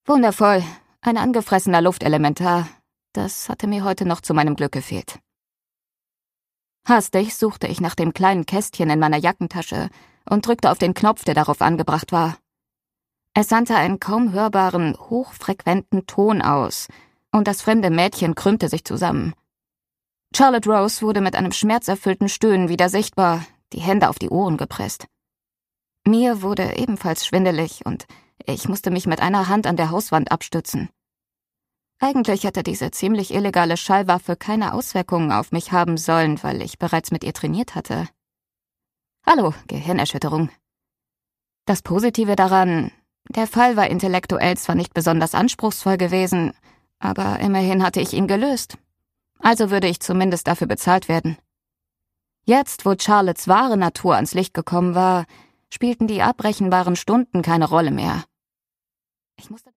Wundervoll, ein angefressener Luftelementar. Das hatte mir heute noch zu meinem Glück gefehlt. Hastig suchte ich nach dem kleinen Kästchen in meiner Jackentasche und drückte auf den Knopf, der darauf angebracht war. Es sandte einen kaum hörbaren, hochfrequenten Ton aus, und das fremde Mädchen krümmte sich zusammen. Charlotte Rose wurde mit einem schmerzerfüllten Stöhnen wieder sichtbar, die Hände auf die Ohren gepresst. Mir wurde ebenfalls schwindelig und ich musste mich mit einer Hand an der Hauswand abstützen. Eigentlich hätte diese ziemlich illegale Schallwaffe keine Auswirkungen auf mich haben sollen, weil ich bereits mit ihr trainiert hatte. Hallo, Gehirnerschütterung. Das Positive daran, der Fall war intellektuell zwar nicht besonders anspruchsvoll gewesen, aber immerhin hatte ich ihn gelöst. Also würde ich zumindest dafür bezahlt werden. Jetzt, wo Charlottes wahre Natur ans Licht gekommen war, spielten die abrechenbaren Stunden keine Rolle mehr. Ich musste